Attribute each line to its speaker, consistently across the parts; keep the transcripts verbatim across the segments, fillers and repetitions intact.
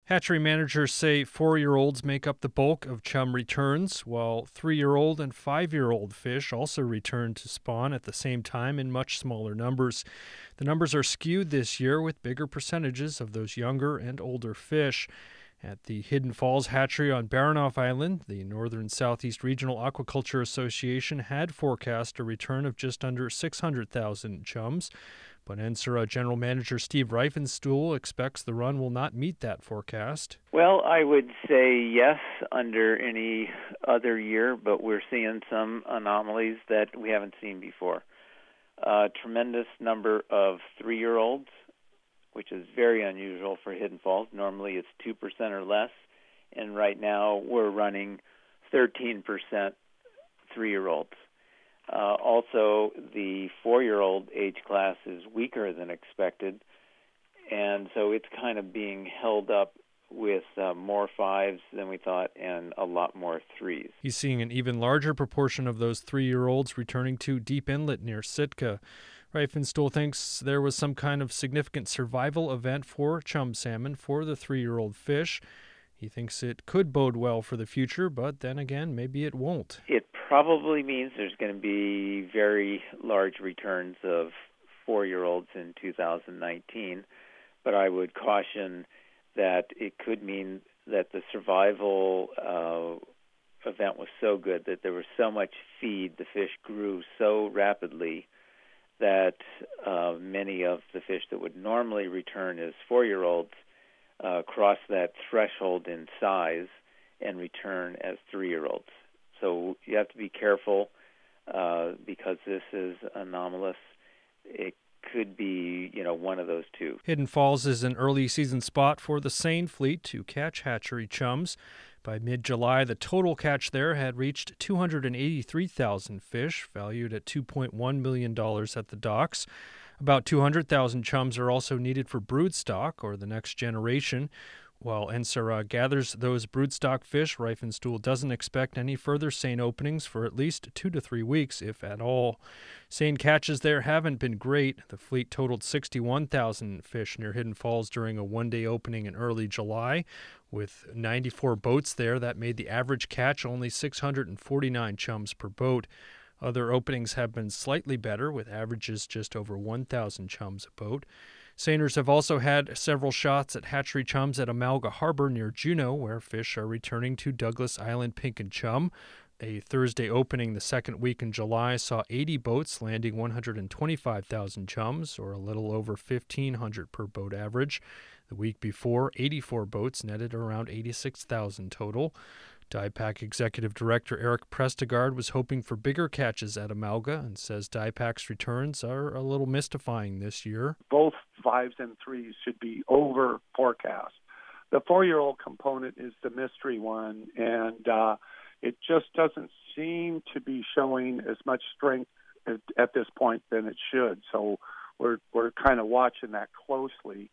Speaker 1: Hatchery managers say four-year-olds make up the bulk of chum returns, while three-year-old and five-year-old fish also return to spawn at the same time in much smaller numbers. The numbers are skewed this year with bigger percentages of those younger and older fish. At the Hidden Falls Hatchery on Baranof Island, the Northern Southeast Regional Aquaculture Association had forecast a return of just under six hundred thousand chums. But NSERA General Manager Steve Reifenstuhl expects the run will not meet that forecast.
Speaker 2: Well, I would say yes under any other year, but we're seeing some anomalies that we haven't seen before. A tremendous number of three-year-olds, which is very unusual for Hidden Falls. Normally it's two percent or less, and right now we're running thirteen percent three-year-olds. Uh, also, the four-year-old age class is weaker than expected, and so it's kind of being held up with uh, more fives than we thought and a lot more threes.
Speaker 1: He's seeing an even larger proportion of those three-year-olds returning to Deep Inlet near Sitka. Reifenstuhl thinks there was some kind of significant survival event for chum salmon for the three-year-old fish. He thinks it could bode well for the future, but then again, maybe it won't.
Speaker 2: It probably means there's going to be very large returns of four-year-olds in two thousand nineteen, but I would caution that it could mean that the survival uh, event was so good that there was so much feed, the fish grew so rapidly that uh, many of the fish that would normally return as four-year-olds uh, cross that threshold in size and return as three-year-olds. So you have to be careful uh, because this is anomalous. It could be, you know, one of those two.
Speaker 1: Hidden Falls is an early season spot for the seine fleet to catch hatchery chums. By mid-July, the total catch there had reached two hundred eighty-three thousand fish, valued at two point one million dollars at the docks. About two hundred thousand chums are also needed for broodstock, or the next generation. While NSERA gathers those broodstock fish, Reifenstuhl doesn't expect any further seine openings for at least two to three weeks, if at all. Seine catches there haven't been great. The fleet totaled sixty-one thousand fish near Hidden Falls during a one-day opening in early July. With ninety-four boats there, that made the average catch only six hundred forty-nine chums per boat. Other openings have been slightly better, with averages just over one thousand chums a boat. Seiners have also had several shots at hatchery chums at Amalga Harbor near Juneau, where fish are returning to Douglas Island Pink and Chum. A Thursday opening the second week in July saw eighty boats landing one hundred twenty-five thousand chums, or a little over fifteen hundred per boat average. The week before, eighty-four boats netted around eighty-six thousand total. DIPAC Executive Director Eric Prestegard was hoping for bigger catches at Amalga and says DIPAC's returns are a little mystifying this year.
Speaker 3: Both fives and threes should be over forecast. The four-year-old component is the mystery one, and uh, it just doesn't seem to be showing as much strength at, at this point than it should. So we're we're kind of watching that closely.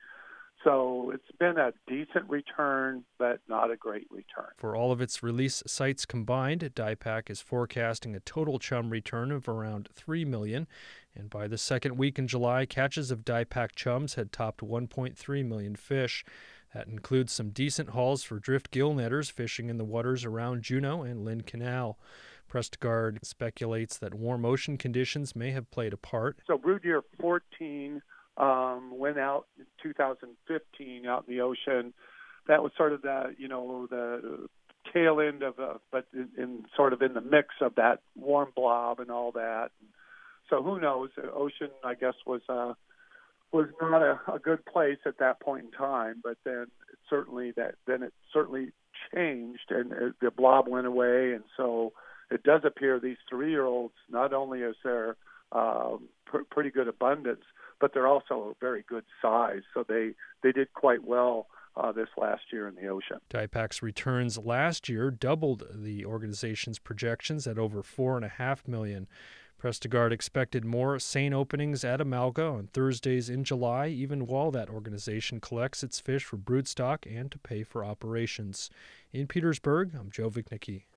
Speaker 3: So it's been a decent return, but not a great return.
Speaker 1: For all of its release sites combined, DIPAC is forecasting a total chum return of around three million dollars, and by the second week in July, catches of DIPAC chums had topped one point three million fish. That includes some decent hauls for drift gill netters fishing in the waters around Juneau and Lynn Canal. Prestegard speculates that warm ocean conditions may have played a part.
Speaker 3: So brood year fourteen Um, went out in two thousand fifteen out in the ocean. That was sort of the, you know, the tail end of, a, but in, in sort of in the mix of that warm blob and all that. So who knows? The ocean, I guess, was uh, was not a, a good place at that point in time. But then it certainly that then it certainly changed, and it, the blob went away, and so it does appear these three-year-olds, not only is there um, pr- pretty good abundance, but they're also a very good size. So they, they did quite well uh, this last year in the ocean.
Speaker 1: DIPAC's returns last year doubled the organization's projections at over four point five million dollars. Prestegard expected more seine openings at Amalga on Thursdays in July, even while that organization collects its fish for broodstock and to pay for operations. In Petersburg, I'm Joe Vichnicki.